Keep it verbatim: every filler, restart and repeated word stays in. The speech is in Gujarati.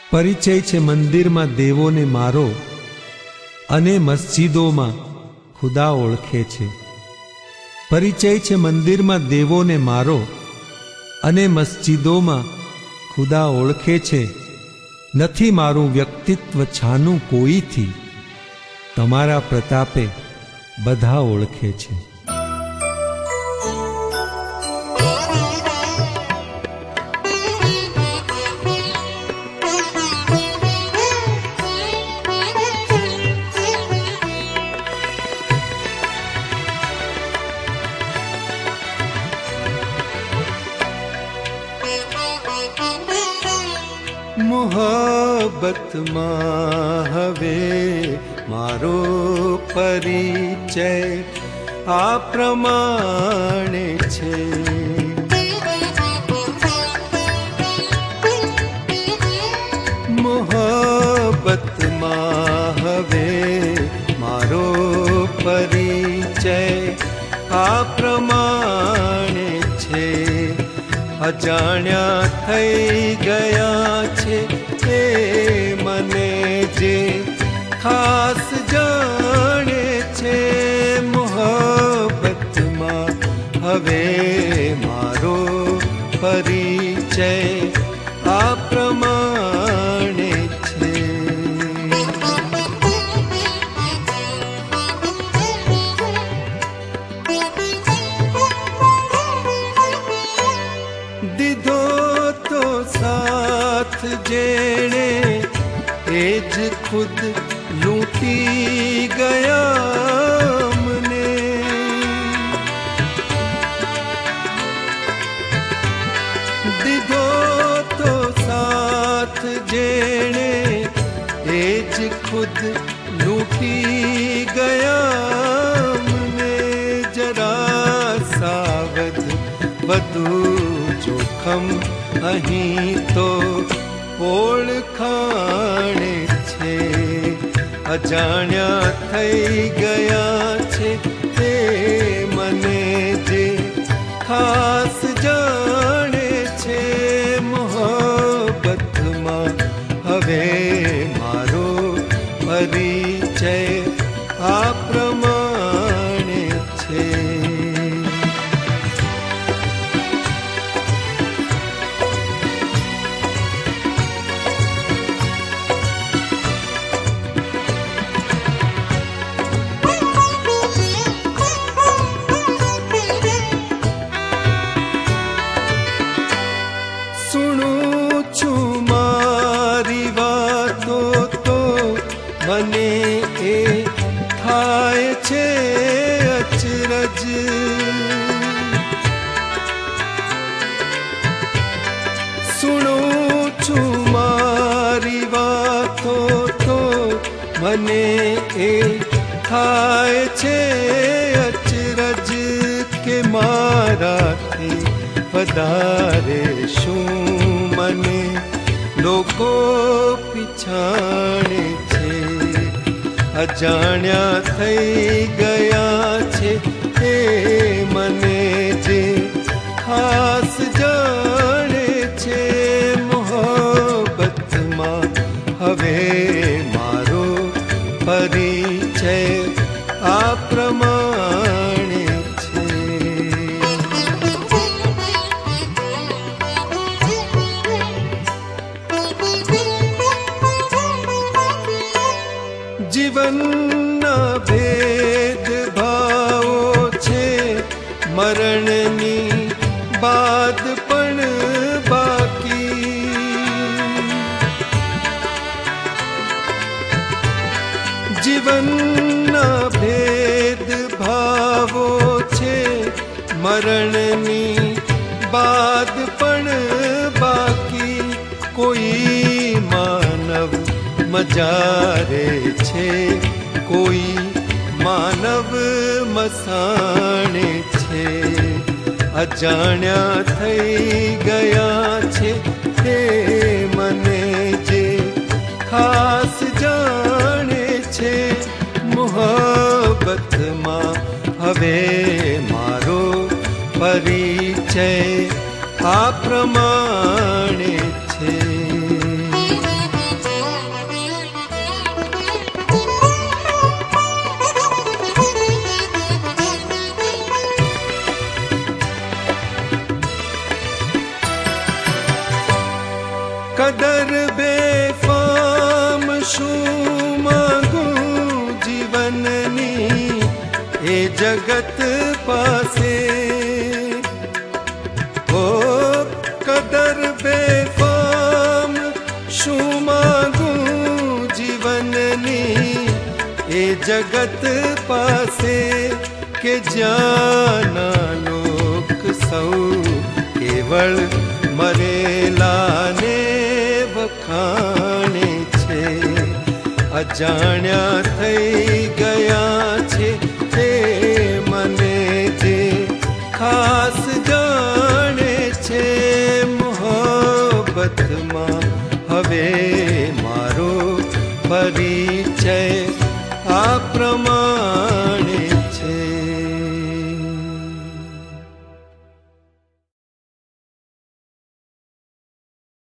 પરિચય છે મંદિરમાં દેવોને મારો, અને મસ્જિદોમાં ખુદા ઓળખે છે. પરિચય છે મંદિરમાં દેવોને મારો, અને મસ્જિદોમાં ખુદા ઓળખે છે. નથી મારું વ્યક્તિત્વ છાનું કોઈથી, તમારા પ્રતાપે બધા ઓળખે છે. મોહબ્બતમાં હવે મારો પરિચય આ પ્રમાણે છે. મોહબ્બતમાં હવે મારો પરિચય આ પ્રમાણે છે. અજાણ્યા થઈ ગયા છે એ મને જે ખાસ જાણે છે. મોહબ્બતમાં હવે મારો પરિચય આ પ્રમાણે છે. દીધો તો સાથ જેણે એ જ ખુદ લૂંટી ગયા મને. દીધો તો સાથ જેણે એ જ ખુદ લૂંટી ગયા મને. જરા સાવધ વધુ જોખમ અહીં તો ઓળખાણે છે. અજાણ્યા થઈ ગયા છે તે મને જે ખાસ જાણે છે. મોહબ્બતમાં હવે મારો પરિચય આ પ્રમાણે છે. મને એ થાય છે અચરજ. સુણું છું મારી વાતો તો મને એ થાય છે અચરજ કે મારાથી વધારે શું મને લોકો પીછાણે છે. અજાણ્યા થઈ ગયા છે એ મને જે ખાસ જાણે છે. મોહબ્બતમાં હવે મારો પરિચય આ પ્રમાણે છે. જીવનના ભેદ ભાવો છે મરણની બાદ પણ બાકી. જીવનના ભેદ ભાવો છે મરણની બાદ પણ બાકી. કોઈ માનવ મજારે છે, કોઈ માનવ મસાણે છે. અજાણ્યા થઈ ગયા છે તે મને જે ખાસ જાણે છે. મોહબ્બતમાં હવે મારો પરિચય આ પ્રમાણે છે. કદર બેફામ શું માંગું જીવનની એ જગત પાસે. ઓ કદર બેફામ શું માંગું જીવનની એ જગત પાસે કે જ્યાંના લોક સૌ કેવળ મરેલાને વખાણે છે. અજાણ્યા થઈ ગયા છે તે મને જે ખાસ જાણે છે. મોહબ્બતમાં હવે મારો પરિચય આ પ્રમાણે